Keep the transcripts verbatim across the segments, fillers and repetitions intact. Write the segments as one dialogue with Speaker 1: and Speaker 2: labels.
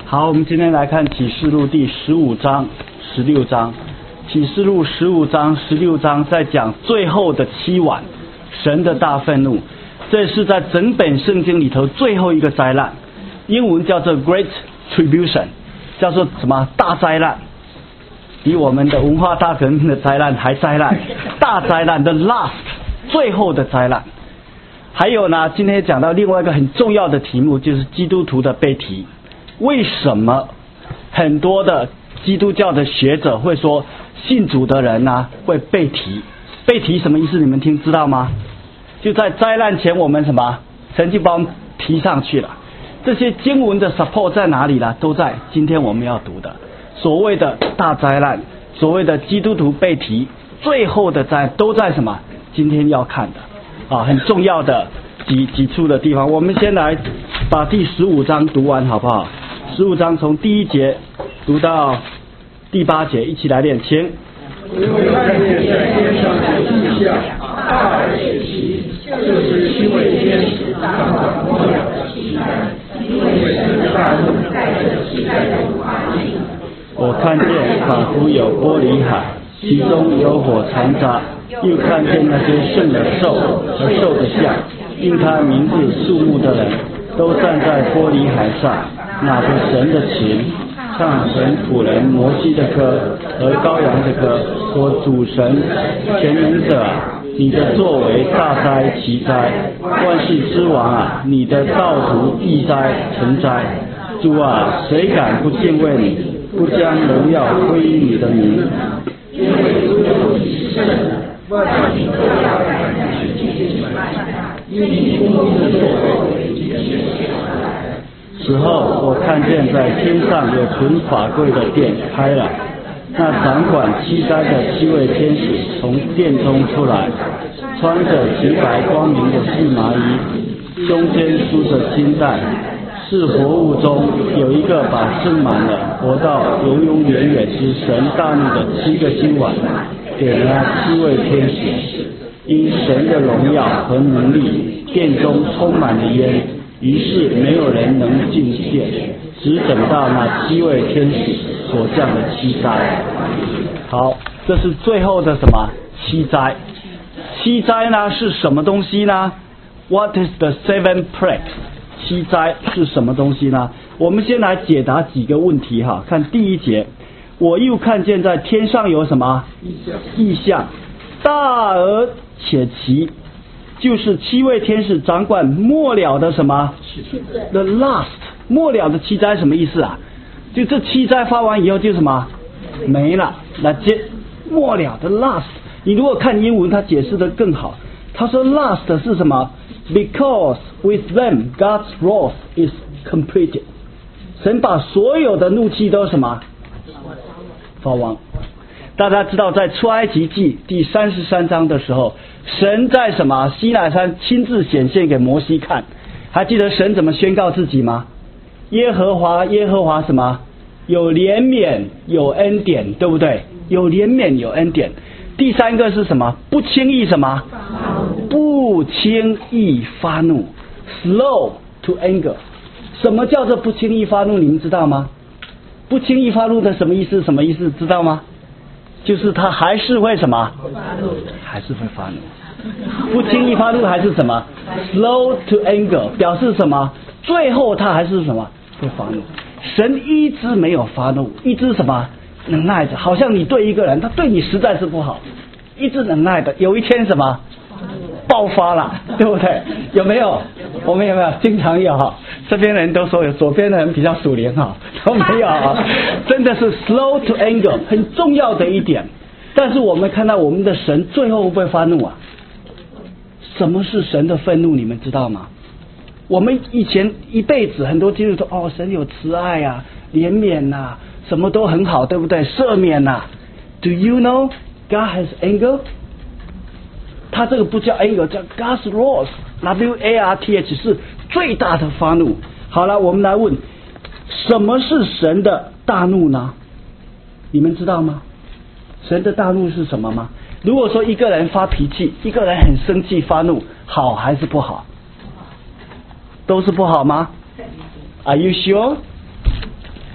Speaker 1: 好，我们今天来看启示录第十五章、十六章。启示录十五章、十六章在讲最后的七晚，神的大愤怒。这是在整本圣经里头最后一个灾难，英文叫做 Great Tribulation， 叫做什么大灾难？比我们的文化大革命的灾难还灾难，大灾难的 last， 最后的灾难。还有呢，今天讲到另外一个很重要的题目，就是基督徒的被提。为什么很多的基督教的学者会说信主的人呢、啊、会被提？被提什么意思？你们听知道吗？就在灾难前，我们什么神就把我们提上去了。这些经文的 support 在哪里呢？都在今天我们要读的所谓的大灾难，所谓的基督徒被提，最后的灾都在什么？今天要看的啊，很重要的几几处的地方。我们先来把第十五章读完好不好？十五章从第一节读到第八节，一起来念经。
Speaker 2: 我看见在天上的异象，大而且奇，就是七位天使掌管末了的期间，因为神的大怒在这期间中发生。
Speaker 1: 我看见仿佛有玻璃海，其中有火残渣，又看见那些圣的兽和兽的像，因他名字数目的人，都站在玻璃海上，拿着神的琴，唱神仆人摩西的歌和羔羊的歌，说主神全能者啊，你的作为大哉奇哉，万世之王啊，你的道途易哉成哉。主啊，谁敢不敬畏你，不将荣耀归于你的名？
Speaker 2: 因为只有你是圣的，万民都要来去敬拜他，因你公义的作为已经显现出来了。
Speaker 1: 此后，我看见在天上有存法柜的殿开了，那掌管七灾的七位天使从殿中出来，穿着洁白光明的细麻衣，胸间束着金带。是活物中有一个把盛满了活到永永远远之神大怒的七个金碗，给了七位天使。因神的荣耀和能力，殿中充满了烟，于是没有人能进殿，只等到那七位天使所降的七灾。好，这是最后的什么七灾？七灾呢是什么东西呢？ What is the seven plagues？ 七灾是什么东西呢？我们先来解答几个问题哈。看第一节，我又看见在天上有什么异象，大而且奇，就是七位天使掌管末了的什么 the last， 末了的七灾什么意思啊？就这七灾发完以后就什么没了，那接末了的 last。 你如果看英文，它解释的更好，他说 last 是什么？ Because with them God's wrath is completed， 神把所有的怒气都什么发完。大家知道在出埃及记第三十三章的时候，神在什么西乃山亲自显现给摩西看。还记得神怎么宣告自己吗？耶和华耶和华什么？有怜悯有恩典，对不对？有怜悯有恩典。第三个是什么？不轻易什么？不轻易发怒 ，slow to anger。什么叫做不轻易发怒？你们知道吗？不轻易发怒的什么意思？什么意思？知道吗？就是他还是会什么？还是会发怒。不轻易发怒还是什么 ？slow to anger 表示什么？最后他还是什么？会发怒。神一直没有发怒，一直什么？能耐着，好像你对一个人，他对你实在是不好，一直能耐的，有一天什么爆发了，对不对？有没有？我们有没有？经常有哈。这边人都说有，左边的人比较属灵哈，都没有啊。真的是 slow to anger 很重要的一点。但是我们看到我们的神最后会不会发怒啊？什么是神的愤怒？你们知道吗？我们以前一辈子很多基督徒哦，神有慈爱啊，怜悯呐、啊。什么都很好，对不对？赦免呐、啊。Do you know God has anger？ 他这个不叫 anger， 叫 God's wrath，W A R T H 是最大的发怒。好了，我们来问，什么是神的大怒呢？你们知道吗？神的大怒是什么吗？如果说一个人发脾气，一个人很生气发怒，好还是不好？都是不好吗？ Are you sure？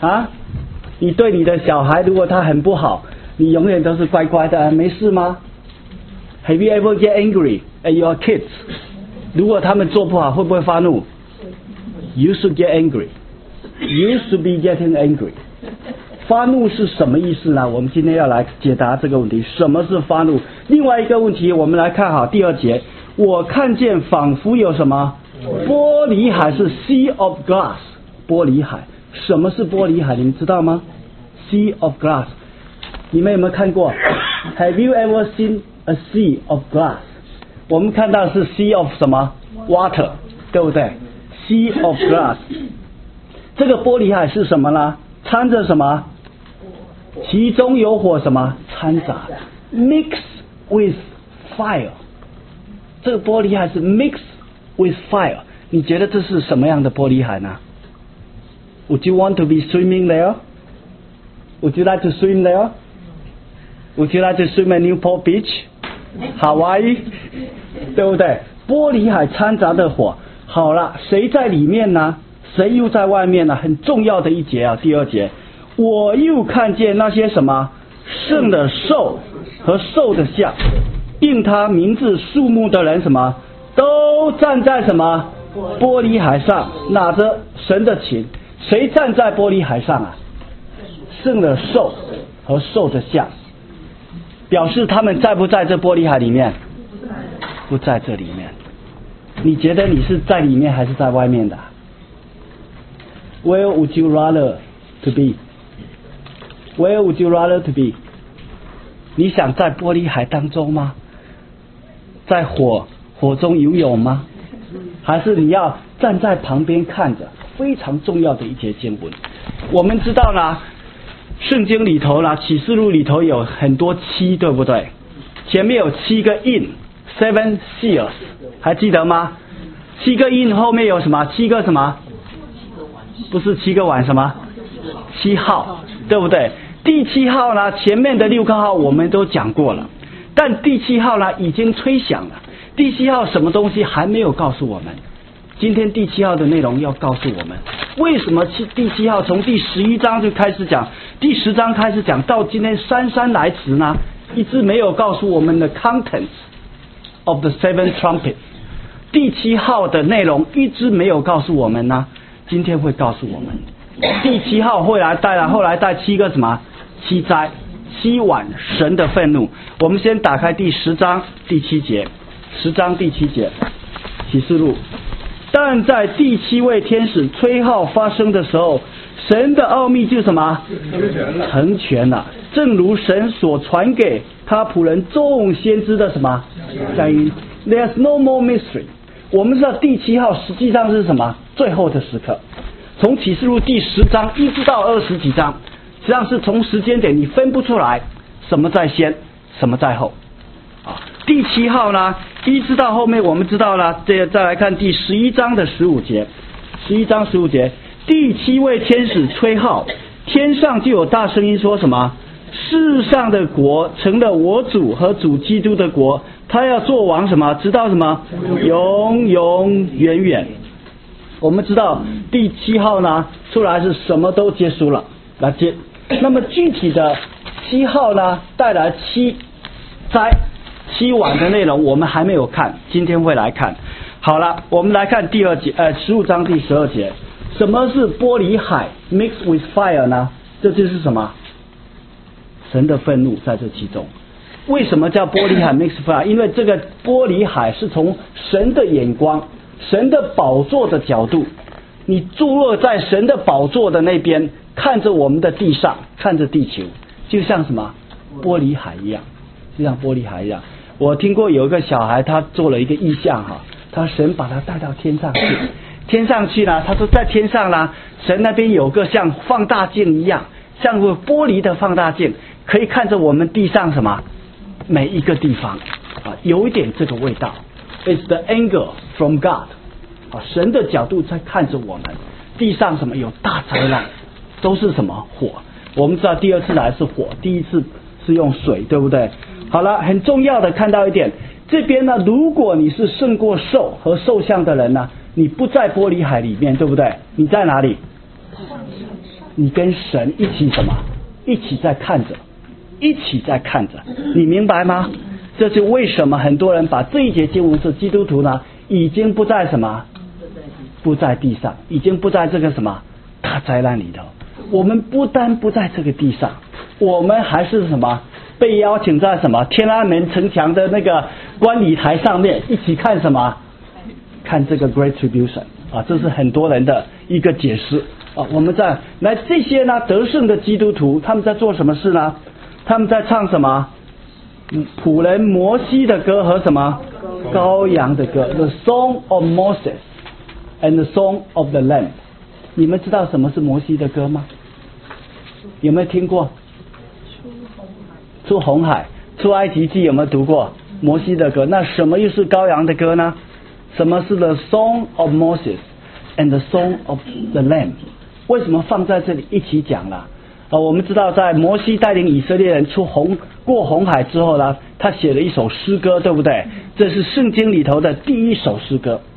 Speaker 1: 啊？你对你的小孩，如果他很不好，你永远都是乖乖的，没事吗 ？Have you ever get angry at your kids？ 如果他们做不好，会不会发怒 ？You should get angry. You should be getting angry. 发怒是什么意思呢？我们今天要来解答这个问题，什么是发怒？另外一个问题，我们来看好第二节。我看见仿佛有什么玻璃海，是 sea of glass， 玻璃海。什么是玻璃海？你们知道吗 ？Sea of glass， 你们有没有看过 ？Have you ever seen a sea of glass？ 我们看到是 sea of 什么 water， 对不对 ？Sea of glass， 这个玻璃海是什么呢？掺着什么？其中有火什么掺杂 ？Mix with fire。这个玻璃海是 mix with fire。你觉得这是什么样的玻璃海呢 ？Would you want to be swimming there? Would you like to swim there? Would you like to swim at Newport Beach, Hawaii? 对不对？玻璃海掺杂的火，好了，谁在里面呢？谁又在外面呢？很重要的一节啊，第二节，我又看见那些什么圣的兽和兽的像，应他名字数目的人什么，都站在什么玻璃海上，拿着神的琴。谁站在玻璃海上啊？圣的兽和兽的像，表示他们在不在这玻璃海里面？不在这里面。你觉得你是在里面还是在外面的 ？Where would you rather to be? Where would you rather to be? 你想在玻璃海当中吗？在火火中游泳吗？还是你要站在旁边看着？非常重要的一节经文。我们知道呢，圣经里头呢，启示录里头有很多七，对不对？前面有七个印 ，seven seals， 还记得吗？七个印后面有什么？七个什么？不是七个碗什么？七号，对不对？第七号呢，前面的六个号我们都讲过了，但第七号呢已经吹响了。第七号什么东西还没有告诉我们？今天第七号的内容要告诉我们，为什么第七号从第十一章就开始讲，第十章开始讲，到今天姗姗来迟呢？一直没有告诉我们的 contents of the seven trumpets。第七号的内容一直没有告诉我们呢，今天会告诉我们。第七号会来带来，后来带七个什么？七灾、七碗神的愤怒。我们先打开第十章第七节，十章第七节，启示录。但在第七位天使吹号发生的时候，神的奥秘就什么？成全了。正如神所传给他仆人众先知的什么？降音。There's no more mystery。我们知道第七号实际上是什么？最后的时刻。从启示录第十章一直到二十几章，实际上是从时间点你分不出来什么在先，什么在后。啊，第七号呢，一直到后面我们知道了，这再来看第十一章的十五节，十一章十五节，第七位天使吹号，天上就有大声音说什么？世上的国成了我主和主基督的国，他要做王什么？直到什么？永永远远。我们知道第七号呢出来是什么都结束了，来接。那么具体的七号呢带来七灾。七碗的内容我们还没有看，今天会来看。好了，我们来看第二节，呃，十五章第十二节，什么是玻璃海 mix with fire 呢？这就是什么？神的愤怒在这其中。为什么叫玻璃海 mix with fire？ 因为这个玻璃海是从神的眼光、神的宝座的角度，你坐落在神的宝座的那边，看着我们的地上，看着地球，就像什么玻璃海一样，就像玻璃海一样。我听过有一个小孩，他做了一个意象哈，他神把他带到天上去，天上去呢，他说在天上呢，神那边有个像放大镜一样，像个玻璃的放大镜，可以看着我们地上什么每一个地方啊，有一点这个味道。It's the angle from God 啊，神的角度在看着我们地上什么有大灾难，都是什么火。我们知道第二次来是火，第一次是用水，对不对？好了，很重要的看到一点，这边呢，如果你是胜过兽和兽像的人呢，你不在玻璃海里面，对不对？你在哪里？ 你跟神一起什么？一起在看着，一起在看着，你明白吗？这是为什么很多人把这一节经文是基督徒呢？已经不在什么？不在地上，已经不在这个什么大灾难里头。我们不单不在这个地上，我们还是什么？被邀请在什么天安门城墙的那个观礼台上面一起看什么？看这个 Great Tribulation 啊，这是很多人的一个解释啊。我们在来这些呢得胜的基督徒，他们在做什么事呢？他们在唱什么？仆人摩西的歌和什么？羔羊的歌 ，The Song of Moses and the Song of the Lamb。你们知道什么是摩西的歌吗？有没有听过？出红海，出埃及记有没有读过摩西的歌？那什么又是羔羊的歌呢？什么是 The Song of Moses and the Song of the Lamb？ 为什么放在这里一起讲了？啊，我们知道在摩西带领以色列人出红过红海之后呢，他写了一首诗歌，对不对？这是圣经里头的第一首诗歌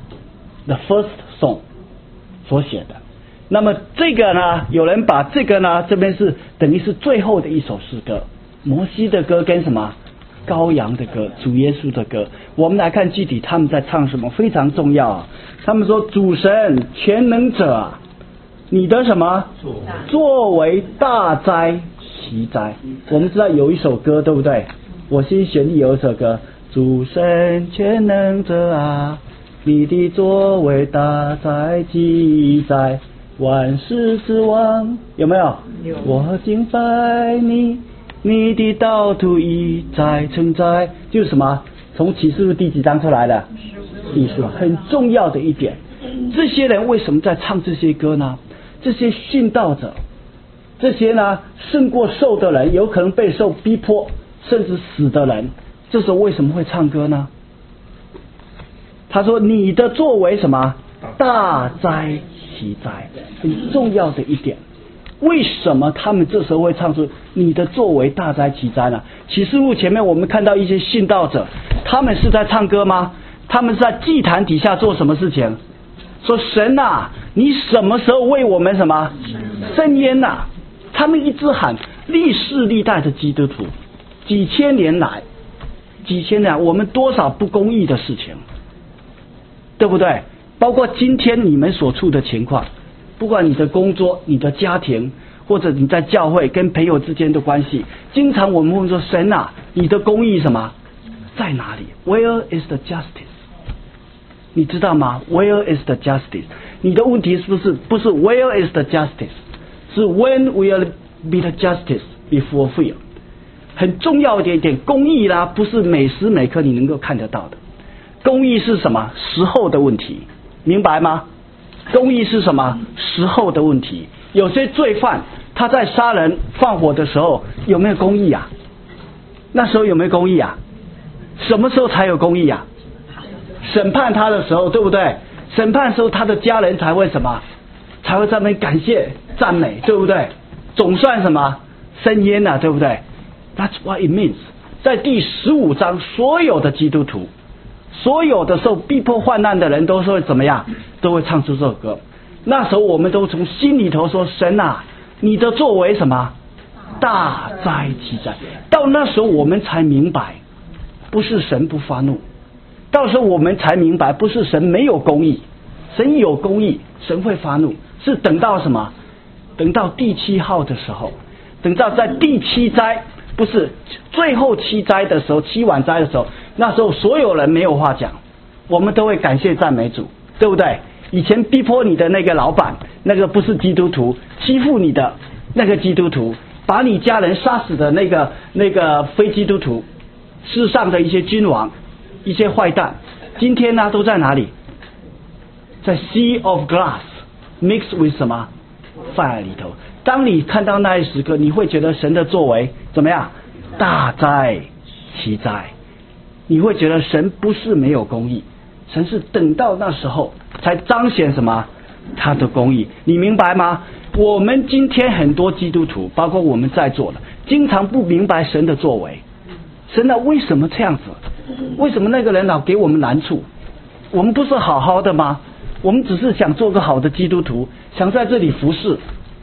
Speaker 1: ，The First Song 所写的。那么这个呢，有人把这个呢，这边是等于是最后的一首诗歌，摩西的歌跟什么？羔羊的歌，主耶稣的歌。我们来看具体他们在唱什么，非常重要啊。他们说：主神全能者啊，你的什么作为大哉奇哉。我们知道有一首歌，对不对？我心旋律有一首歌，主神全能者啊，你的作为大哉奇哉，万事之王，有没有？有。我敬拜你，你的道途一再承载，就是什么？从启示录第几章出来的？第十，很重要的一点。这些人为什么在唱这些歌呢？这些殉道者，这些呢胜过受的人，有可能被受逼迫甚至死的人，这时候为什么会唱歌呢？他说：你的作为什么？大哉奇哉，很重要的一点。为什么他们这时候会唱出你的作为大哉奇哉呢？启示录前面我们看到一些殉道者，他们是在唱歌吗？他们是在祭坛底下做什么事情？说神啊，你什么时候为我们什么伸冤啊？他们一直喊，历世历代的基督徒，几千年来，几千年来我们多少不公义的事情，对不对？包括今天你们所处的情况，不管你的工作、你的家庭，或者你在教会跟朋友之间的关系，经常我们会说神啊，你的公义什么在哪里 ？Where is the justice？你知道吗 ？Where is the justice？ 你的问题是不是不是 Where is the justice？ 是 When will be the justice be fulfilled？ 很重要的一点，公义啦，不是每时每刻你能够看得到的。公义是什么？时候的问题，明白吗？公义是什么？时候的问题。有些罪犯他在杀人放火的时候有没有公义啊？那时候有没有公义啊？什么时候才有公义啊？审判他的时候，对不对？审判的时候，他的家人才会什么？才会在那边感谢赞美，对不对？总算什么伸冤啊，对不对？ That's what it means。在第十五章，所有的基督徒，所有的受逼迫患难的人，都是会怎么样？都会唱出这首歌。那时候我们都从心里头说：神啊，你的作为什么？大哉奇哉。到那时候我们才明白，不是神不发怒。到时候我们才明白，不是神没有公义，神有公义，神会发怒，是等到什么？等到第七号的时候，等到在第七灾，不是最后七灾的时候，七晚灾的时候，那时候所有人没有话讲，我们都会感谢赞美主，对不对？以前逼迫你的那个老板，那个不是基督徒，欺负你的那个基督徒，把你家人杀死的那个那个非基督徒，世上的一些君王，一些坏蛋，今天呢都在哪里？在 Sea of Glass mixed with 什么 fire 里头。当你看到那一时刻，你会觉得神的作为怎么样？大哉奇哉。你会觉得神不是没有公义，神是等到那时候才彰显什么？他的公义。你明白吗？我们今天很多基督徒，包括我们在座的，经常不明白神的作为。神啊，为什么这样子？为什么那个人老给我们难处？我们不是好好的吗？我们只是想做个好的基督徒，想在这里服侍。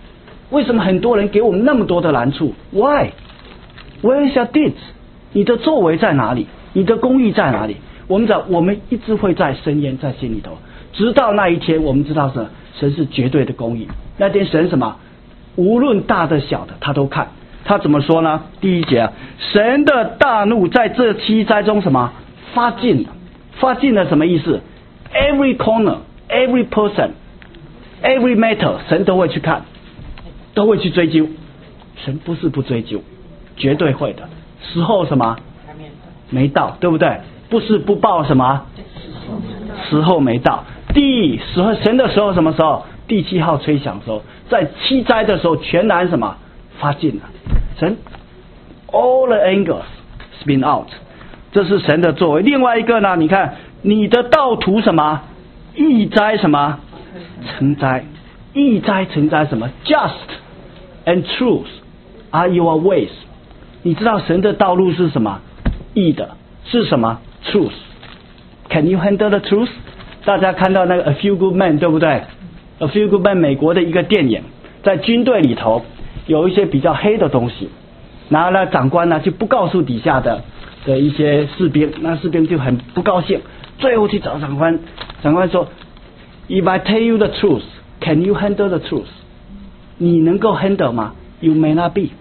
Speaker 3: 为什么很多人给我们那么多的难处 ？Why? Where is your deeds? 你的作为在哪里？你的公义在哪里？我们知道，我们一直会在深渊在心里头，直到那一天，我们知道是神是绝对的公义。那天神什么？无论大的小的，他都看。他怎么说呢？第一节啊，神的大怒在这七灾中什么发尽了？发尽了什么意思 ？Every corner, every person, every matter， 神都会去看，都会去追究。神不是不追究，绝对会的。时候什么没到，对不对？不是不报什么时候没到。第时候神的时候什么时候？第七号吹响的时候，在七灾的时候，全然什么发尽了。神 all the angers spin out， 这是神的作为。另外一个呢，你看你的道途什么易灾什么成灾，易灾成灾什么 just and truth are your ways。 你知道神的道路是什么？易的是什么 truth。 Can you handle the truth？ 大家看到那个 A Few Good Men 对不对？ A Few Good Men 美国的一个电影，在军队里头有一些比较黑的东西，然后呢长官呢就不告诉底下的的一些士兵，那士兵就很不高兴，最后去找长官，长官说 If I tell you the truth, can you handle the truth？ 你能够 handle 吗？ You may not be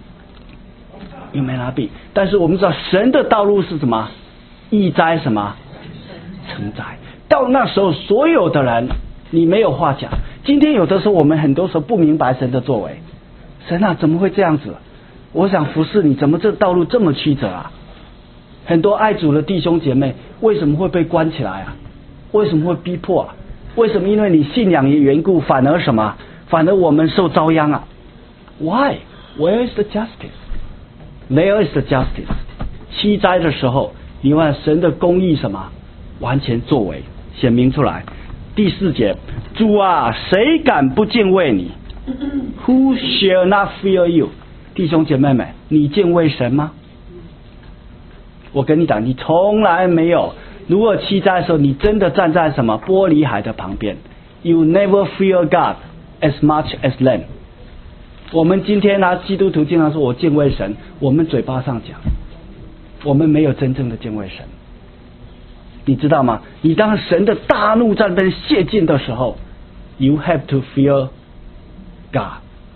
Speaker 3: You may not be。 但是我们知道神的道路是什么？易灾什么成灾。到那时候所有的人你没有话讲。今天有的时候我们很多时候不明白神的作为，神啊怎么会这样子？我想服侍你，怎么这道路这么曲折啊？很多爱主的弟兄姐妹为什么会被关起来啊？为什么会逼迫啊？为什么？因为你信仰的缘故，反而什么？反而我们受遭殃啊。 Why? Where is the justice? There is the justice。 七灾的时候，你看神的公义什么完全作为显明出来。第四节，主啊，谁敢不敬畏你？ Who shall not fear you？ 弟兄姐妹们，你敬畏神吗？我跟你讲，你从来没有。如果七灾的时候，你真的站在什么玻璃海的旁边 ，You never fear God as much as them。我们今天呢、啊，基督徒经常说我敬畏神，我们嘴巴上讲，我们没有真正的敬畏神。你知道吗？你当神的大怒在那边泄尽的时候 ，You have to fear God.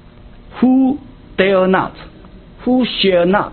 Speaker 3: Who dare not? Who shall not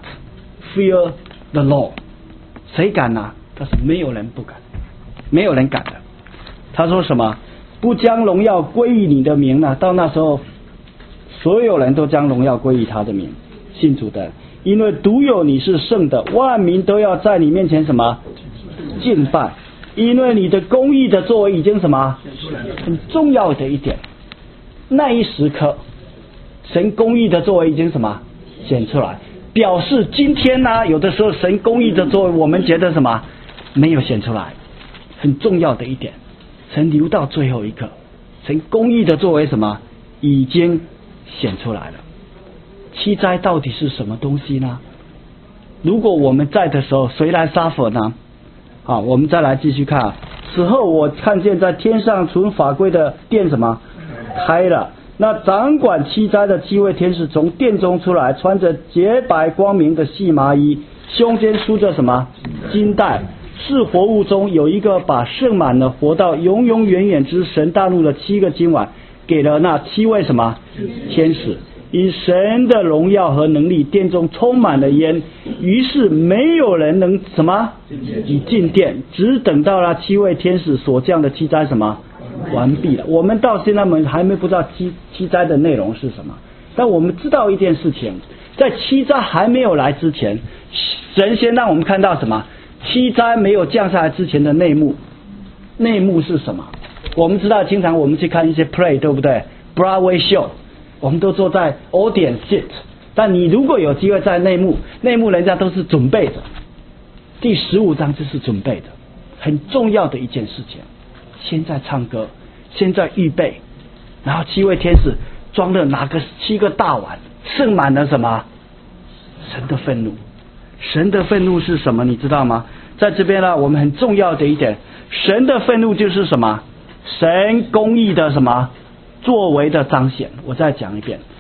Speaker 3: fear the Lord? 谁敢呢？但是没有人不敢，没有人敢的。他说什么？不将荣耀归于你的名呢？到那时候，所有人都将荣耀归于他的名，信主的，因为独有你是圣的，万民都要在你面前什么敬拜，因为你的公义的作为已经什么很重要的一点。那一时刻，神公义的作为已经什么显出来，表示今天呢、啊，有的时候神公义的作为，我们觉得什么没有显出来，很重要的一点，神留到最后一刻，神公义的作为什么已经显出来了。七灾到底是什么东西呢？如果我们在的时候，谁来suffer呢？好，我们再来继续看。此后我看见在天上存法规的殿什么开了，那掌管七灾的七位天使从殿中出来，穿着洁白光明的细麻衣，胸间束着什么金带。是活物中有一个把盛满了活到永永远远之神大怒的七个金碗，给了那七位什么天使。因神的荣耀和能力，殿中充满了烟，于是没有人能什么以进殿，只等到了七位天使所降的七灾什么完毕了。我们到现在我们还没不知道七七灾的内容是什么，但我们知道一件事情，在七灾还没有来之前，神先让我们看到什么？七灾没有降下来之前的内幕。内幕是什么？我们知道，经常我们去看一些 play， 对不对 ？Broadway show。我们都坐在 audience seat， 但你如果有机会在内幕，内幕人家都是准备的。第十五章就是准备的，很重要的一件事情。现在唱歌，现在预备，然后七位天使装了哪个七个大碗，盛满了什么？神的愤怒。神的愤怒是什么？你知道吗？在这边呢，我们很重要的一点，神的愤怒就是什么？神公义的什么？作为的彰显。我再讲一遍，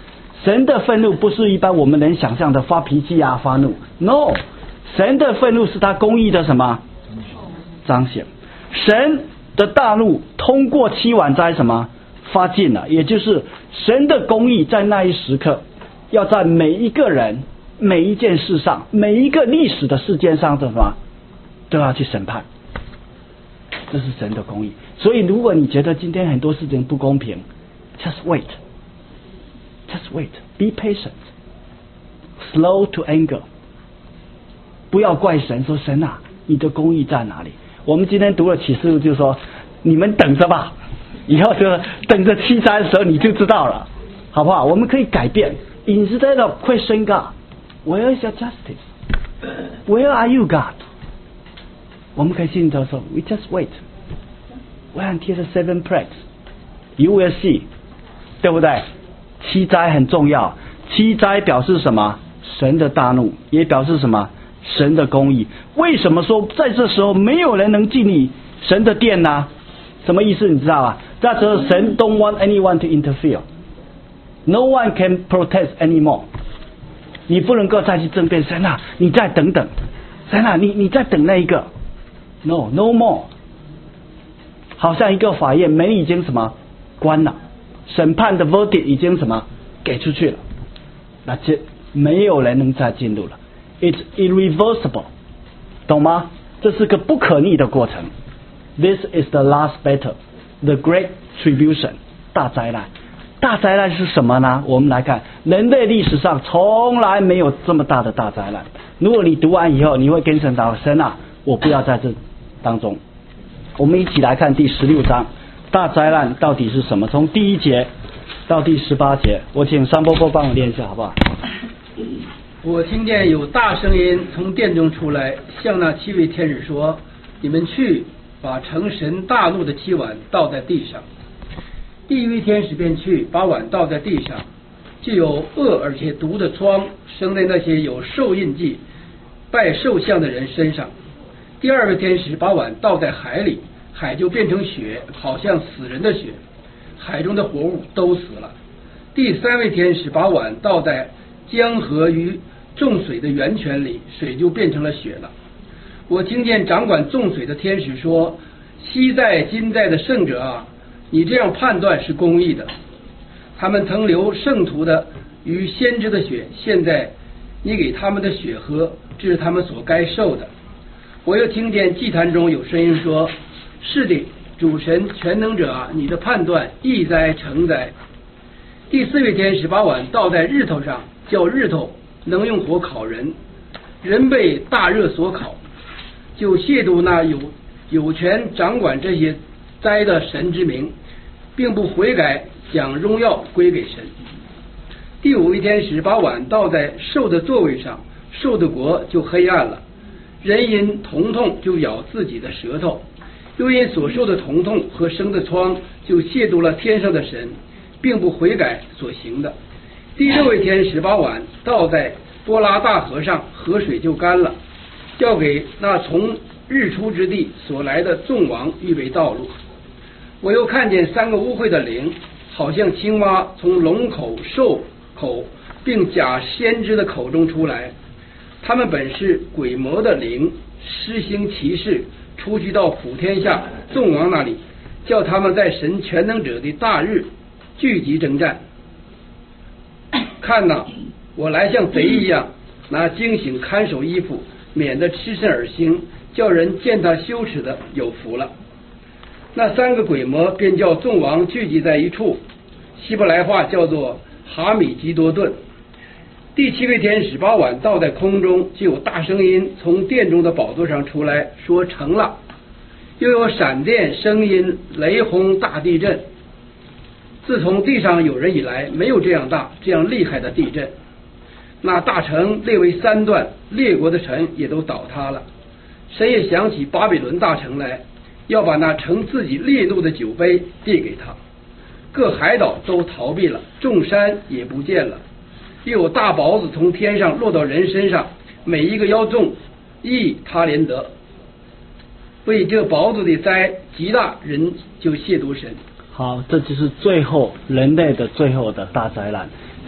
Speaker 3: 神的愤怒不是一般我们能想象的发脾气啊发怒 ，no， 神的愤怒是他公义的什么彰显？神的大怒通过七碗斋什么发尽了，也就是神的公义在那一时刻要在每一个人、每一件事上、每一个历史的事件上的什么都要去审判，这是神的公义。所以如果你觉得今天很多事情不公平 ，just wait， just wait， be patient， slow to anger， 不要怪神说神啊，你的公义在哪里？我们今天读了启示录就说，你们等着吧，以后就等着七灾的时候你就知道了，好不好？我们可以改变 ，instead of question God， where is your justice？ Where are you, God？ 我们可以心里头说 ，we just wait。Wait until the seven plagues, you will see， 对不对？七灾很重要，七灾表示什么？神的大怒，也表示什么？神的公义。为什么说在这时候没有人能进你神的殿呢？什么意思？你知道吧？那时候神 don't want anyone to interfere， no one can protest anymore。你不能够再去争辩，神啊，你再等等，神啊，你你再等那一个 ，no no more。好像一个法院门已经什么关了，审判的 verdict 已经什么给出去了，那就没有人能再进入了。It's irreversible， 懂吗？这是个不可逆的过程。This is the last battle, the great tribulation， 大灾难。大灾难是什么呢？我们来看，人类历史上从来没有这么大的大灾难。如果你读完以后，你会跟神祷告，神啊，我不要在这当中。我们一起来看第十六章，大灾难到底是什么？从第一节到第十八节，我请三波波帮我念一下，好不好？
Speaker 2: 我听见有大声音从殿中出来，向那七位天使说：“你们去，把盛神大怒的七碗倒在地上。”第一位天使便去，把碗倒在地上，就有恶而且毒的疮生在那些有兽印记、拜兽像的人身上。第二位天使把碗倒在海里，海就变成血，好像死人的血，海中的活物都死了。第三位天使把碗倒在江河与众水的源泉里，水就变成了血了。我听见掌管众水的天使说：“昔在今在的圣者啊，你这样判断是公义的。他们曾流圣徒的与先知的血，现在你给他们的血喝，这是他们所该受的。”我又听见祭坛中有声音说：“是的，主神全能者啊，你的判断义哉诚哉。”第四位天使把碗倒在日头上，叫日头能用火烤人，人被大热所烤，就亵渎那有有权掌管这些灾的神之名，并不悔改，将荣耀归给神。第五位天使把碗倒在兽的座位上，兽的国就黑暗了。人因疼痛就咬自己的舌头，又因所受的疼痛和生的疮，就亵渎了天上的神，并不悔改所行的。第六位天使把碗倒在波拉大河上，河水就干了，要给那从日出之地所来的众王预备道路。我又看见三个污秽的灵，好像青蛙从龙口、兽口并假先知的口中出来。他们本是鬼魔的灵，施行奇事，出去到普天下众王那里，叫他们在神全能者的大日聚集征战。看哪，我来像贼一样，拿惊醒看守衣服，免得吃身而行，叫人见他羞耻的有福了。那三个鬼魔便叫众王聚集在一处，希伯来话叫做哈米基多顿。第七位天使把碗倒在空中，就有大声音从殿中的宝座上出来，说成了。又有闪电、声音、雷轰、大地震。自从地上有人以来，没有这样大、这样厉害的地震。那大城列为三段，列国的城也都倒塌了。神也想起巴比伦大城来，要把那盛自己烈怒的酒杯递给他。各海岛都逃避了，众山也不见了。又有大雹子从天上落到人身上，每一个要中一他连得。为这雹子的灾极大，人就亵渎神。
Speaker 3: 好，这就是最后人类的最后的大灾难。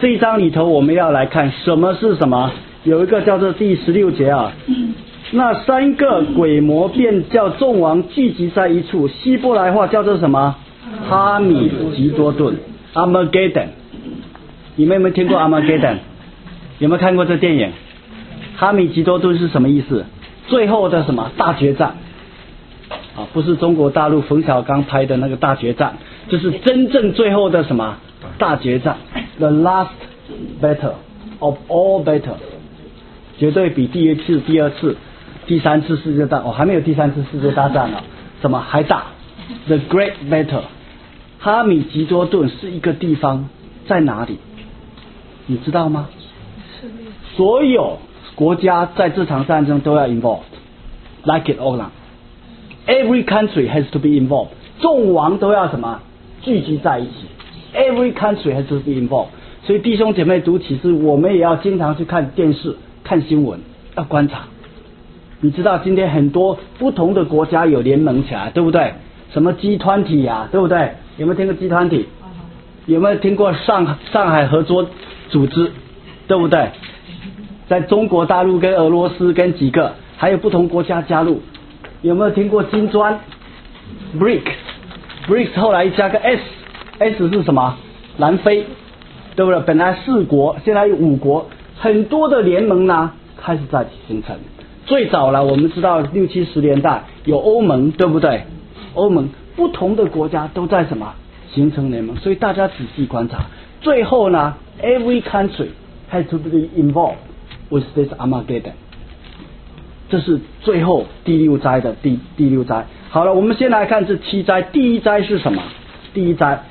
Speaker 3: 这一章里头我们要来看什么是什么，有一个叫做第十六节啊，那三个鬼魔便叫众王聚集在一处，希伯来话叫做什么？哈米吉多顿 Armageddon。 你们有没有听过 Armageddon？ 有没有看过这电影？哈米吉多顿是什么意思？最后的什么大决战啊？不是中国大陆冯小刚拍的那个大决战，就是真正最后的什么大决战 ，The last battle of all battle， 绝对比第一次、第二次、第三次世界大哦还没有第三次世界大战了，什么还大 ？The Great Battle。哈米吉多顿是一个地方，在哪里？你知道吗？所有国家在这场战争都要 involved，like it or not。Every country has to be involved。众王都要什么？聚集在一起。Every country has to be involved。所以弟兄姐妹读启示，我们也要经常去看电视、看新闻，要观察。你知道今天很多不同的国家有联盟起来，对不对？什么集团体啊，对不对？有没有听过集团体？有没有听过上上海合作组织？对不对？在中国大陆跟俄罗斯跟几个，还有不同国家加入。有没有听过金砖 ？Brick Bricks 后来加个 S，S 是什么？南非，对不对？本来四国，现在有五国，很多的联盟呢开始在形成。最早了，我们知道六七十年代有欧盟，对不对？欧盟不同的国家都在什么形成联盟，所以大家仔细观察，最后呢 ，every country has to be involved with this Armageddon。这是最后第六灾的第第六灾。好了，我们先来看这七灾。第一灾是什么？第一灾，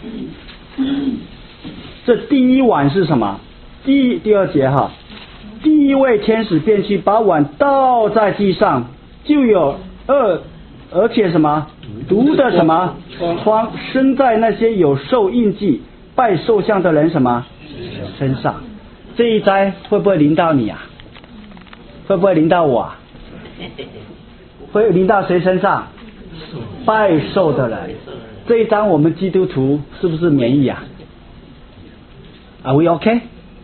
Speaker 3: 这第一碗是什么？第第二节哈，第一位天使便去把碗倒在地上，就有二，而且什么毒的什么疮生在那些有受印记拜兽像的人什么身上。这一灾会不会临到你啊？会不会临到我啊？会临到谁身上？拜兽的人。这一章我们基督徒是不是免疫啊？ Are we okay？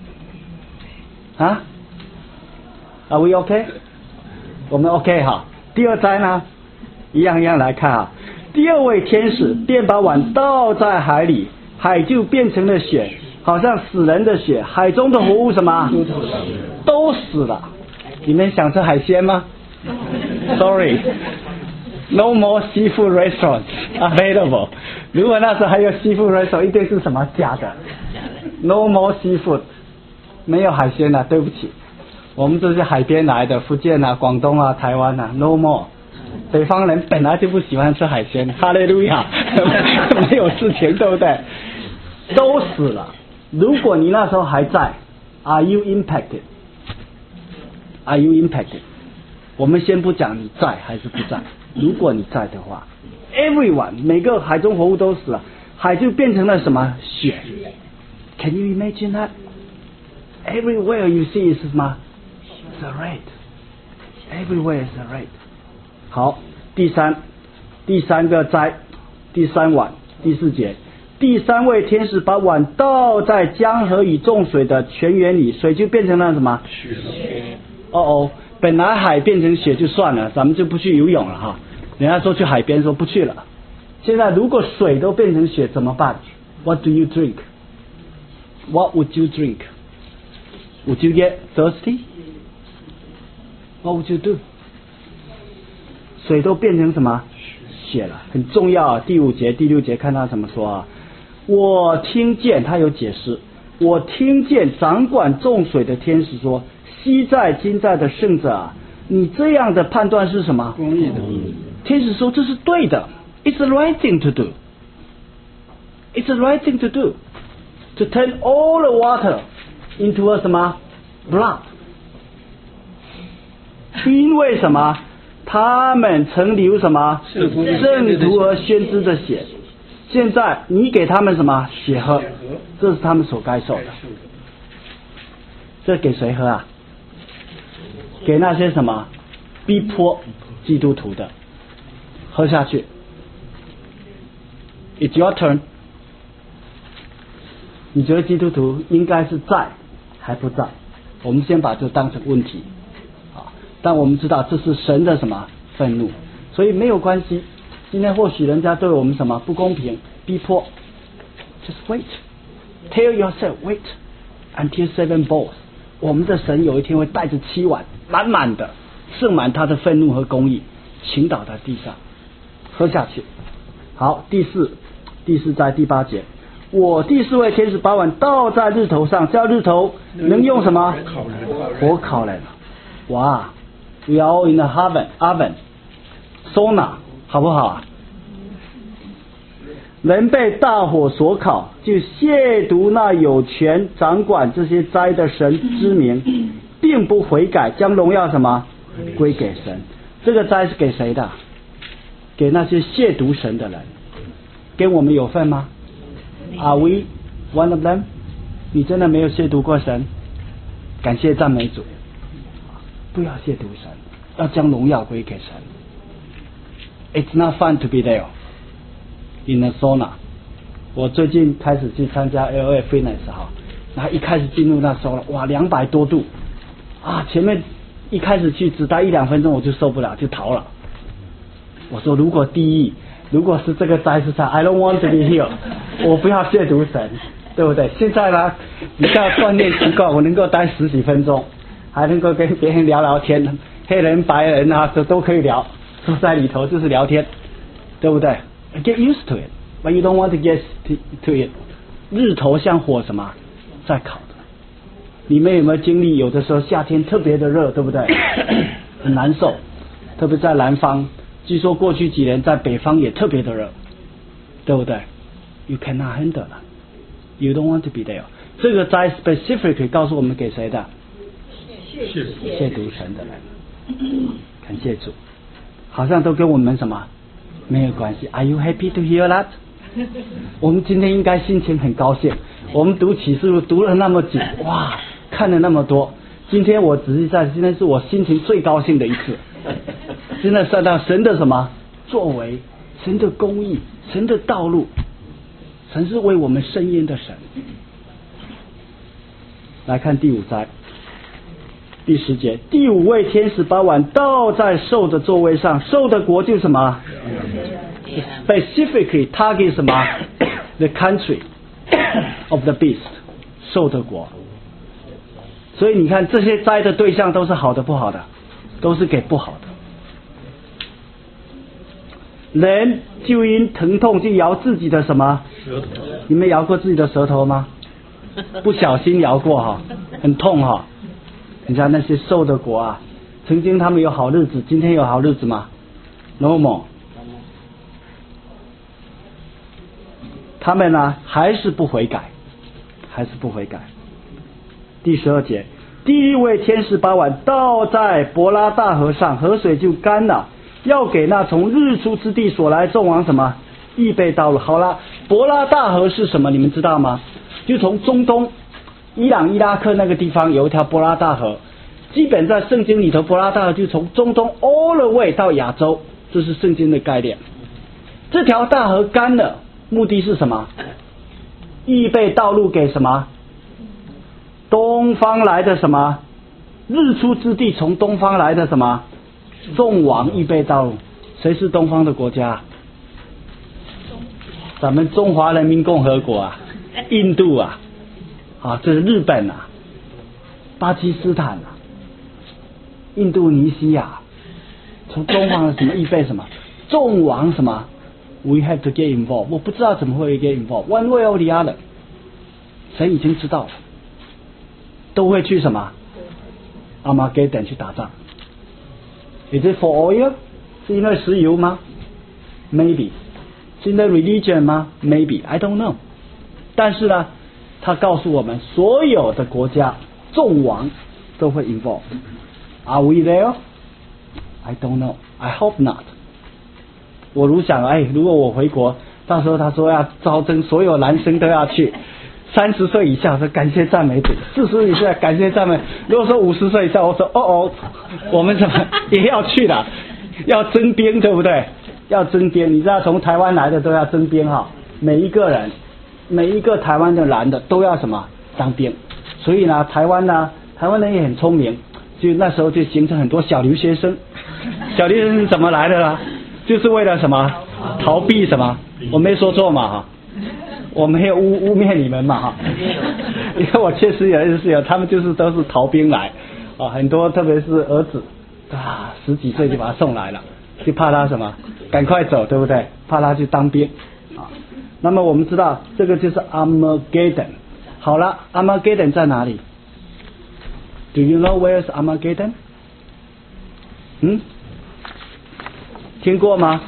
Speaker 3: 啊 ？Are we okay？ 我们 OK 哈。第二灾呢，一样一样来看啊。第二位天使便把碗倒在海里，海就变成了血，好像死人的血。海中的活物什么？都死了。你们想吃海鲜吗？ Sorry, no more seafood restaurants available. 如果那时候还有 seafood restaurant， 一定是什么假的 ？No more seafood， 没有海鲜了，对不起，我们这些海边来的，福建啊、广东啊、台湾啊 ，no more。北方人本来就不喜欢吃海鲜，哈利路亚，没有事情，对不对？都死了。如果你那时候还在 ，Are you impacted? Are you impacted? 我们先不讲你在还是不在，如果你在的话 ，everyone 每个海中活物都死了，海就变成了什么血 ？Can you imagine that? Everywhere you see is 什么 ？The red. Everywhere is the red. 好，第三，第三个灾，第三碗，第四节，第三位天使把碗倒在江河与众水的泉源里，水就变成了什么？血。哦哦。本来海变成血就算了，咱们就不去游泳了哈。人家说去海边说不去了。现在如果水都变成血怎么办 ？What do you drink? What would you drink? Would you get thirsty? What would you do? 水都变成什么血了，很重要啊。第五节、第六节看他怎么说啊？我听见他有解释，我听见掌管众水的天使说。昔在今在的圣者啊，你这样的判断是什么？公义的。天使说这是对的 ，It's the right thing to do. It's the right thing to do. To turn all the water into a 什么 blood？ 因为什么？他们曾流什么圣徒而宣之的血，现在你给他们什么血喝？这是他们所该受的。这给谁喝啊？给那些什么逼迫基督徒的喝下去。It's your turn. 你觉得基督徒应该是在还不在？我们先把这当成问题啊，但我们知道这是神的什么愤怒，所以没有关系。今天或许人家对我们什么不公平、逼迫 ，just wait, tell yourself wait until seven bowls。我们的神有一天会带着七碗满满的盛满他的愤怒和公义，倾倒在地上，喝下去。好，第四，第四在第八节。我第四位天使把碗倒在日头上，叫日头能用什么？火烤人。哇 ，We are all in the oven, oven, sauna， 好不好啊？人被大火所烤，就亵渎那有权掌管这些灾的神之名，并不悔改，将荣耀什么归给神。这个灾是给谁的？给那些亵渎神的人。跟我们有份吗？Are we one of them？ 你真的没有亵渎过神？感谢赞美主，不要亵渎神，要将荣耀归给神。It's not fun to be there in a sauna。我最近开始去参加 L A Fitness 哈，然后一开始进入那 sauna， 哇，两百多度啊！前面一开始去只待一两分钟我就受不了，就逃了。我说如果地狱，如果是这个灾是啥 ，I don't want to be here， 我不要亵渎神，对不对？现在呢，你看锻炼习惯，我能够待十几分钟，还能够跟别人聊聊天，黑人、白人啊，都都可以聊，坐在里头就是聊天，对不对 ？Get used to it, but you don't want to get to it。日头像火什么在烤的，你们有没有经历？有的时候夏天特别的热，对不对？很难受，特别在南方。据说过去几年在北方也特别的热，对不对 ？You cannot handle 了 ，You don't want to be there。这个灾 specifically 告诉我们给谁的？亵渎神的人。感谢主，好像都跟我们什么没有关系。Are you happy to hear that？ 我们今天应该心情很高兴。我们读启示录读了那么久，哇，看了那么多。今天我仔细在，今天是我心情最高兴的一次。真的看到神的什么作为，神的公义，神的道路，神是为我们伸冤的神。来看第五灾，第十节，第五位天使把碗倒在兽的座位上，兽的国就是什么 ？Specifically target 什么 ？The country of the beast， 兽的国。所以你看这些灾的对象都是好的不好的，都是给不好的。人就因疼痛就摇自己的什么舌头？你们摇过自己的舌头吗？不小心摇过哈，很痛哈。你看那些兽的国啊，曾经他们有好日子，今天有好日子吗 ？No more。他们呢还是不悔改，还是不悔改。第十二节，第一位天使把碗倒在伯拉大河上，河水就干了。要给那从日出之地所来众王什么预备道路。好了，伯拉大河是什么？你们知道吗？就从中东伊朗、伊拉克那个地方有一条伯拉大河，基本在圣经里头，伯拉大河就从中东 all the way 到亚洲，这是圣经的概念。这条大河干了，目的是什么？预备道路给什么？东方来的什么？日出之地从东方来的什么？众王预备道路。谁是东方的国家？咱们中华人民共和国啊，印度啊，啊，这是日本啊，巴基斯坦啊，印度尼西亚，从东方的什么预备什么？众王什么 ？We have to get involved。我不知道怎么会 get involved。One way or the other， 神已经知道了，都会去什么？阿马给等去打仗。Is it for oil？ 是因为石油吗 ？Maybe。是因为 religion 吗 ？Maybe。I don't know。但是呢，他告诉我们，所有的国家众王都会 involved。Are we there？ I don't know. I hope not。我如想，哎，如果我回国，到时候他说要招征，所有男生都要去。三十岁以下说感谢赞美主，四十岁以下感谢赞美。如果说五十岁以下，我说哦哦，我们怎么也要去了，要征兵，对不对？要征兵，你知道从台湾来的都要征兵哈，每一个人每一个台湾的男的都要什么当兵，所以呢，台湾呢，台湾人也很聪明，就那时候就形成很多小留学生。小留学生怎么来的呢？就是为了什么？逃避什么？我没说错嘛哈，我没有污污蔑你们嘛哈。因为我确实也是有，他们就是都是逃兵来啊，很多特别是儿子啊，十几岁就把他送来了，就怕他什么？赶快走，对不对？怕他去当兵啊。那么我们知道这个就是 Armageddon。好了 ，Armageddon 在哪里 ？Do you know where is Armageddon？ 嗯，听过吗？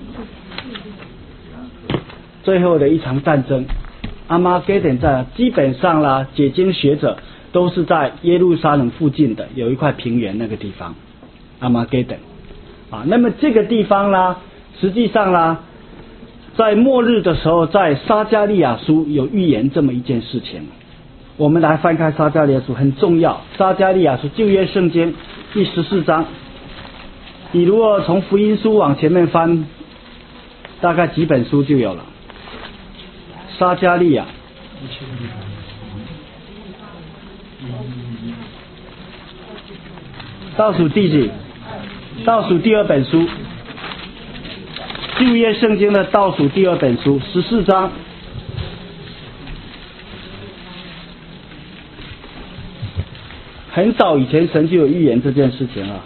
Speaker 3: 最后的一场战争 ，Armageddon 在基本上啦，解经学者都是在耶路撒冷附近的有一块平原那个地方 ，Armageddon 啊。那么这个地方啦，实际上啦，在末日的时候，在撒迦利亚书有预言这么一件事情。我们来翻开撒迦利亚书，很重要。撒迦利亚书旧约圣经第十四章，你如果从福音书往前面翻，大概几本书就有了。撒迦利亚，倒数第几？倒数第二本书，旧约圣经的倒数第二本书，十四章。很早以前神就有预言这件事情了。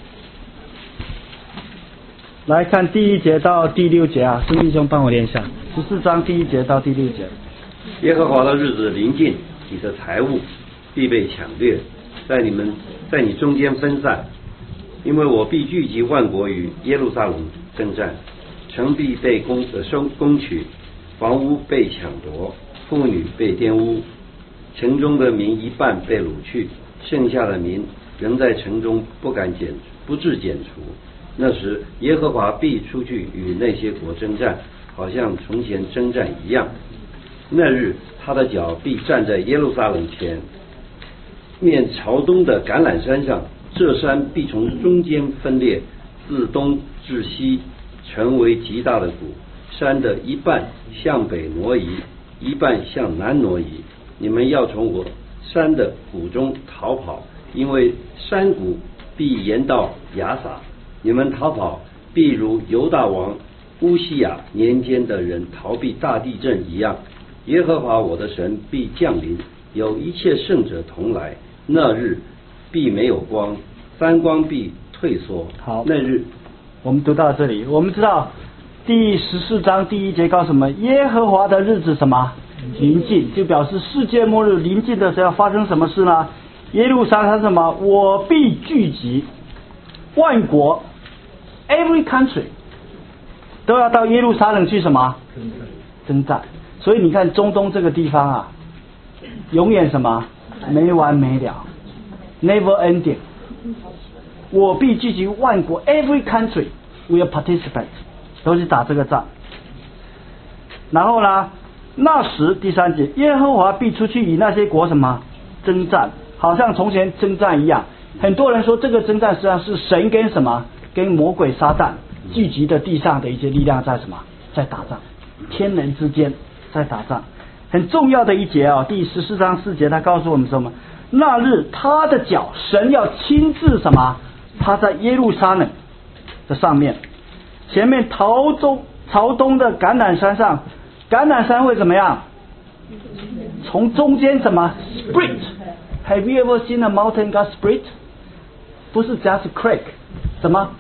Speaker 3: 来看第一节到第六节啊，孙弟兄帮我连一下，十四章第一节到第六节。
Speaker 4: 耶和华的日子临近，你的财物必被抢掠，在你们在你中间分散，因为我必聚集万国与耶路撒冷征战，城必被攻呃收攻取，房屋被抢夺，妇女被玷污，城中的民一半被掳去，剩下的民仍在城中不敢减不致减除。那时耶和华必出去与那些国征战，好像从前征战一样。那日他的脚必站在耶路撒冷前面朝东的橄榄山上，这山必从中间分裂，自东至西成为极大的谷，山的一半向北挪移，一半向南挪移。你们要从我山的谷中逃跑，因为山谷必延到亚撒。你们逃跑必如犹大王乌西雅年间的人逃避大地震一样。耶和华我的神必降临，有一切圣者同来。那日必没有光，三光必退缩。
Speaker 3: 好，
Speaker 4: 那日
Speaker 3: 我们读到这里，我们知道第十四章第一节告诉什么？耶和华的日子什么临近，就表示世界末日临近的时候要发生什么事呢？耶路撒冷什么？我必聚集万国 ，every country 都要到耶路撒冷去什么？征战。所以你看中东这个地方啊，永远什么没完没了 ，never ending。我必聚集万国 ，every country will participate， 都去打这个仗。然后呢，那时第三节，耶和华必出去与那些国什么征战，好像从前征战一样。很多人说这个征战实际上是神跟什么跟魔鬼撒旦聚集的地上的一些力量在什么在打仗，天人之间在打仗。很重要的一节啊，第十四章四节，他告诉我们什么？那日他的脚，神要亲自什么？他在耶路撒冷的上面，前面朝中朝东的橄榄山上，橄榄山会怎么样？从中间什么 split？Have you ever seen a mountain got split？ 不是 just crack， 什么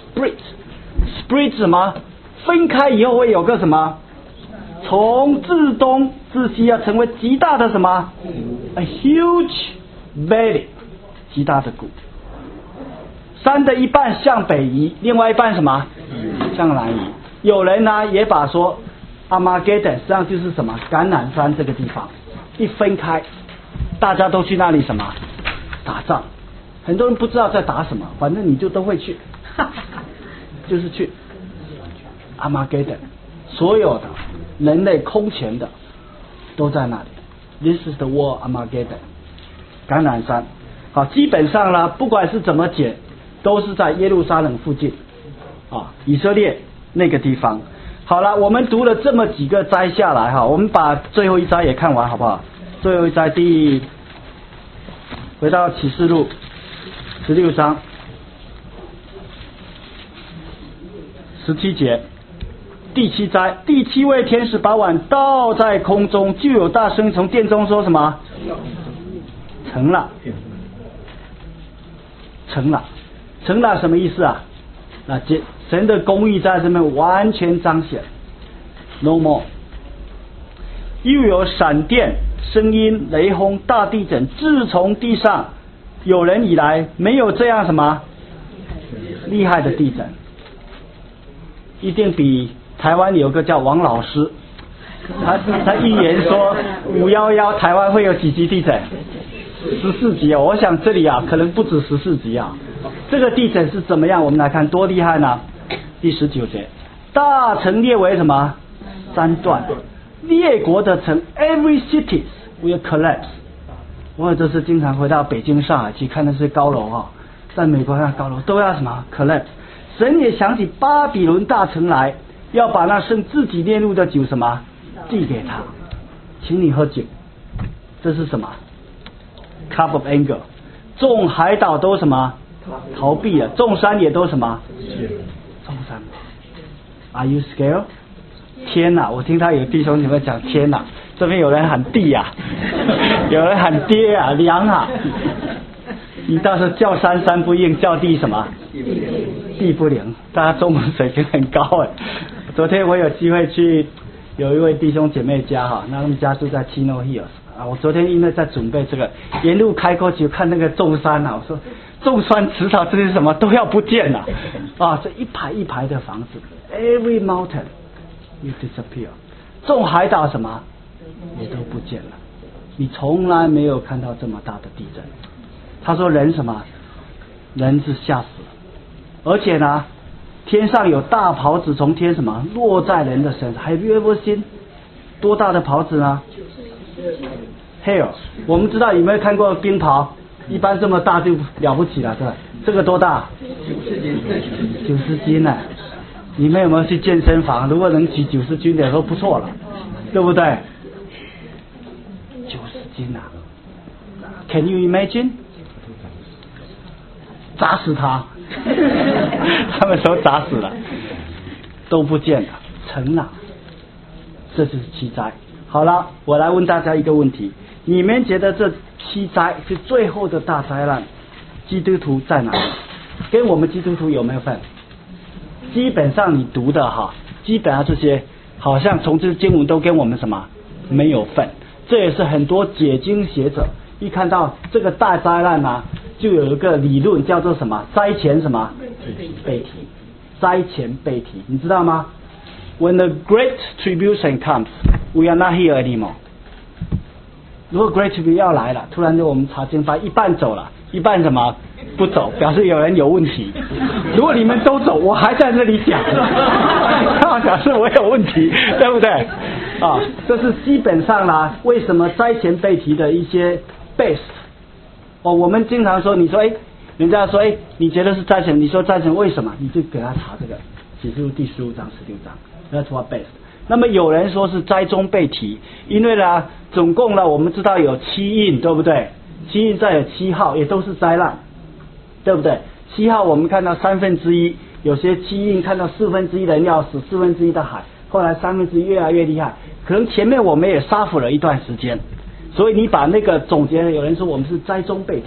Speaker 3: split？split 什么？分开以后会有个什么？从至东至西要成为极大的什么 ？A huge valley， 极大的谷。山的一半向北移，另外一半什么？向南移。有人呢也把说 Armageddon 实际上就是什么？橄榄山这个地方一分开，大家都去那里什么？打仗。很多人不知道在打什么，反正你就都会去，就是去 Armageddon， 所有的人类空前的都在那里。This is the war Armageddon， 橄榄山。好，基本上呢，不管是怎么解，都是在耶路撒冷附近啊，以色列那个地方。 好了，我们读了这么几个灾下来哈，我们把最后一灾也看完好不好？最后一灾第回到启示录十六章十七节，第七灾，第七位天使把碗倒在空中，就有大声从殿中说什么？成了，成了，成了什么意思啊？那神的公义在这边完全彰显 ，no more。又有闪电、声音、雷轰、大地震，自从地上有人以来，没有这样什么厉害的地震，一定比台湾有个叫王老师，他他预言说五一一台湾会有几级地震？十四级哦，我想这里啊可能不止十四级啊。这个地震是怎么样？我们来看多厉害呢？第十九节，大城列为什么？三段，列国的城 ，every cities will collapse。我这是经常回到北京、上海去看那些高楼啊，在美国看高楼都要什么 collapse。神也想起巴比伦大城来，要把那剩自己炼入的酒什么递给他，请你喝酒。这是什么 ？cup of anger。众海岛都什么？逃避了，众山也都什么？众山。Are you scared？ 天哪！我听他有弟兄姊妹讲天哪，这边有人喊地呀、啊，有人喊爹啊，娘啊！你到时候叫山山不应，叫地什么？地不灵。大家中文水平很高哎。昨天我有机会去有一位弟兄姐妹家哈，那他们家住在 Chino Hills 啊。我昨天因为在准备这个，沿路开过去看那个众山啊，我说。众山池草这些什么都要不见了啊！这一排一排的房子 ，every mountain you disappear。众海岛什么也都不见了，你从来没有看到这么大的地震。他说人什么，人是吓死了，而且呢，天上有大袍子从天什么落在人的身上。Have you ever seen 多大的袍子呢 ？Hail， 我们知道有没有看过冰袍？一般这么大就了不起了，对吧？这个多大？九十斤呢、啊？你们有没有去健身房？如果能举九十斤的都不错了，对不对？九十斤啊 ！Can you imagine？ 砸死他！他们都砸死了，都不见了，成了。这就是七灾。好了，我来问大家一个问题：你们觉得这七灾是最后的大灾难，基督徒在哪里？跟我们基督徒有没有份？基本上你读的哈，基本上这些好像从这经文都跟我们什么没有份。这也是很多解经学者一看到这个大灾难啊，就有一个理论叫做什么灾前什么被提，灾前被提，你知道吗？ When the Great Tribulation comes, we are not here anymore. 如果 Great Tribulation 要来了，突然就我们查经发一半走了，一半什么不走，表示有人有问题。如果你们都走，我还在这里讲，那表示我有问题，对不对？啊，这是基本上啦。为什么灾前被提的一些 base？ 哦，我们经常说，你说哎，人家说哎，你觉得是灾前，你说灾前为什么？你就给他查这个启示录第十五章、十六章 ，That's what base。那么有人说是灾中被提，因为呢，总共呢，我们知道有七印，对不对？七印再有七号，也都是灾难，对不对？七号我们看到三分之一，有些七印看到四分之一的人要死，四分之一的海，后来三分之一越来越厉害，可能前面我们也杀服了一段时间，所以你把那个总结，有人说我们是灾中被提，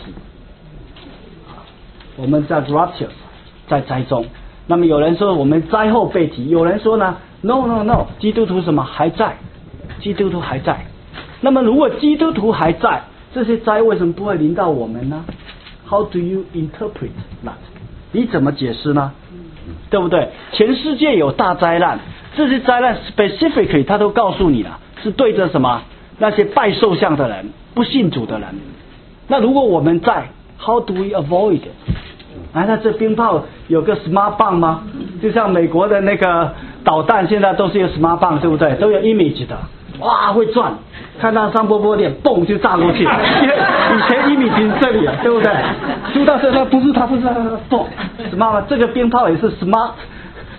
Speaker 3: 我们在 rapture 在灾中。那么有人说我们灾后被提，有人说呢 no no no 基督徒什么还在，基督徒还在。那么如果基督徒还在，这些灾为什么不会临到我们呢？ How do you interpret that？ 你怎么解释呢？对不对？全世界有大灾难，这些灾难 specifically 他都告诉你了，是对着什么？那些拜兽像的人，不信主的人。那如果我们在 How do we avoid it？啊，那这鞭炮有个 smart 棒吗？就像美国的那个导弹，现在都是有 smart 棒，对不对？都有 image 的，哇，会转，看到上波波点，嘣就炸过去。以前 image 是这里，对不对？输到这，那不是它，不是它，嘣 ，smart 这个鞭炮也是 smart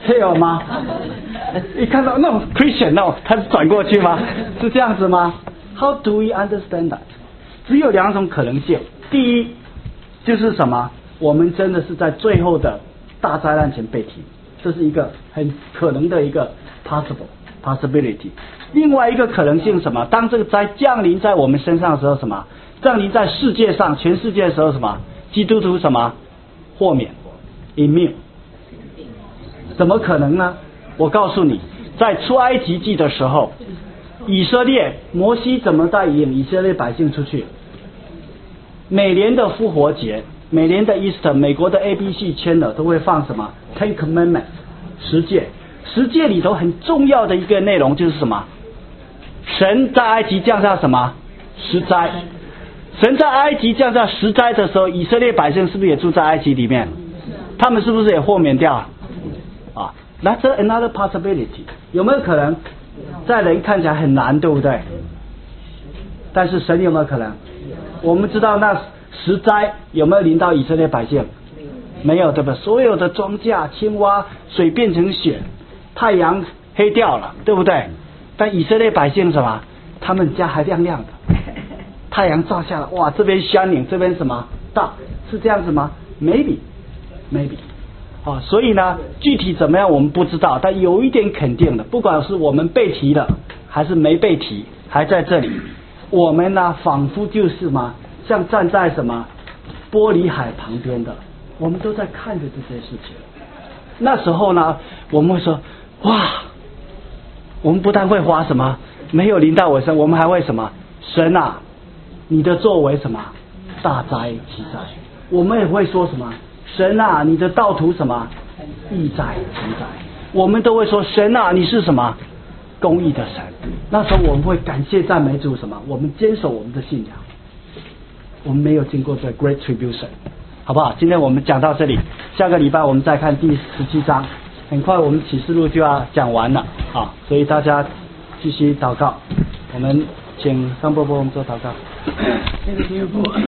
Speaker 3: hell 吗？一看到那种 Christian 那种，他是转过去吗？是这样子吗 ？How do we understand that？ 只有两种可能性。第一就是什么？我们真的是在最后的大灾难前被提，这是一个很可能的一个 possible possibility。另外一个可能性什么？当这个灾降临在我们身上的时候，什么？降临在世界上全世界的时候，什么？基督徒什么？豁免 immune。怎么可能呢？我告诉你，在出埃及记的时候，以色列摩西怎么带领以色列百姓出去？每年的复活节，每年的 Easter， 美国的 A B C Channel 都会放什么 Ten Commandments 十诫。十诫里头很重要的一个内容就是什么？神在埃及降下什么？十灾。神在埃及降下十灾的时候，以色列百姓是不是也住在埃及里面？他们是不是也豁免掉？啊 ，That's another possibility。有没有可能？在人看起来很难，对不对？但是神有没有可能？我们知道那十灾有没有临到以色列百姓？没有，对吧？所有的庄稼、青蛙、水变成血，太阳黑掉了，对不对？但以色列百姓什么？他们家还亮亮的，太阳照下来，哇，这边shining，这边什么大，是这样子吗 ？Maybe，maybe。Maybe 啊，所以呢，具体怎么样我们不知道，但有一点肯定的，不管是我们被提了还是没被提，还在这里，我们呢仿佛就是什么，像站在什么玻璃海旁边的，我们都在看着这些事情。那时候呢，我们会说，哇，我们不但会花什么，没有临到我身，我们还会什么，神啊，你的作为什么大灾奇灾，我们也会说什么。神啊，你的道途什么义在神在，我们都会说神啊，你是什么公义的神。那时候我们会感谢赞美主什么？我们坚守我们的信仰，我们没有经过这 Great Tribulation， 好不好？今天我们讲到这里，下个礼拜我们再看第十七章。很快我们启示录就要讲完了啊，所以大家继续祷告。我们请张伯伯我们做祷告。
Speaker 2: 那个天父。